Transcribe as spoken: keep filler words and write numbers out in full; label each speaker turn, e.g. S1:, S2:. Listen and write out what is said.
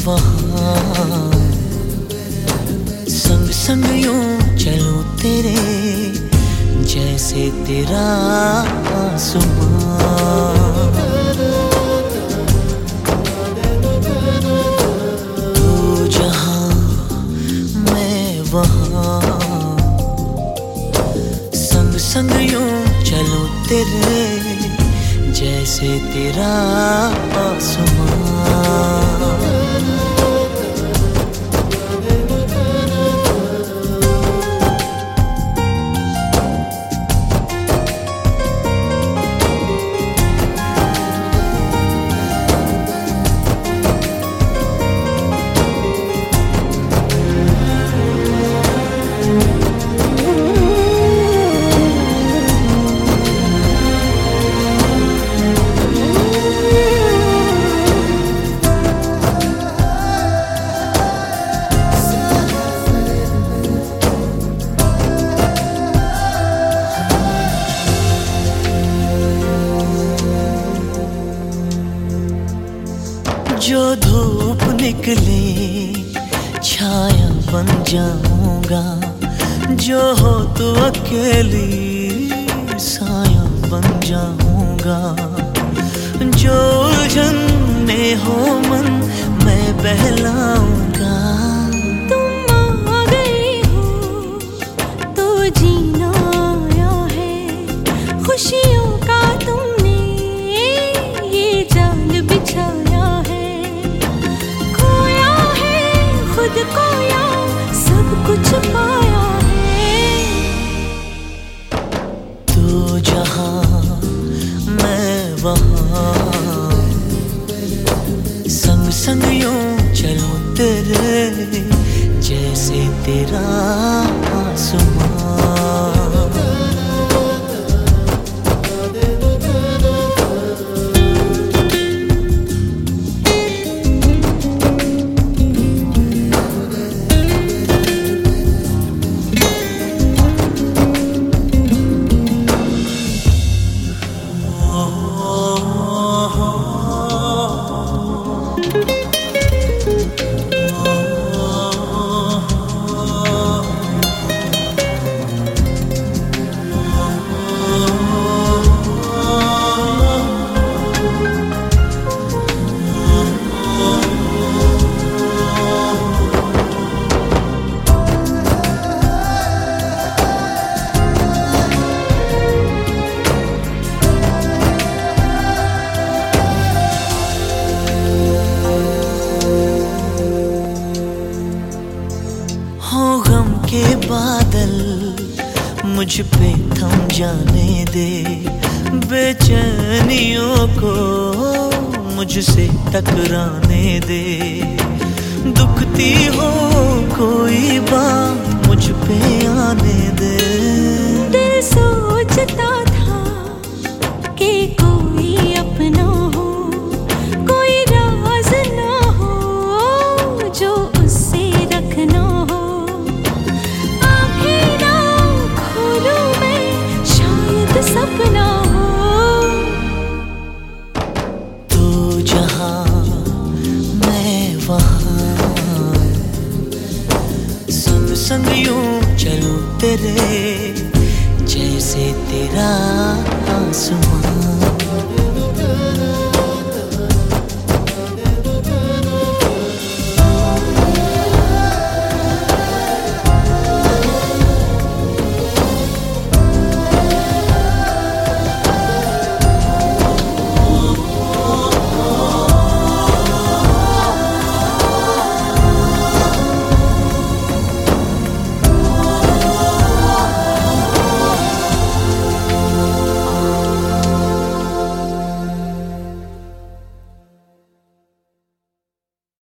S1: वहाँ संग संग यूं चलूं तेरे जैसे तेरा आसमां। तू जहाँ मैं वहाँ संग संग यूं चलूं तेरे जैसे तेरा आसमां। जो धूप निकले छाया बन जाऊंगा, जो हो तो अकेली साया बन जाऊंगा। जो उलझन में हो मन मैं बहलाऊंगा।
S2: तुम आ गई हो तो जीना आया है, खुशियों का तुमने ये जाल बिछाया है। खुद खोया सब कुछ पाया है।
S1: तू जहाँ मैं वहाँ संग संग यूं चलूं तेरे जैसे तेरा आसमां। हो गम के बादल मुझ पे थम जाने दे, बेचैनियों को मुझसे टकराने दे। दुखती हो कोई बात मुझ पे आने दे।
S2: दिल सोचता था कि कोई अपना हो, कोई राज ना हो जो उससे रखना हो। आँखें ना खोलूं मैं शायद सपना हो।
S1: तू जहाँ मैं वहाँ संग संग यूं चलूं तेरे जैसे तेरा आसमां।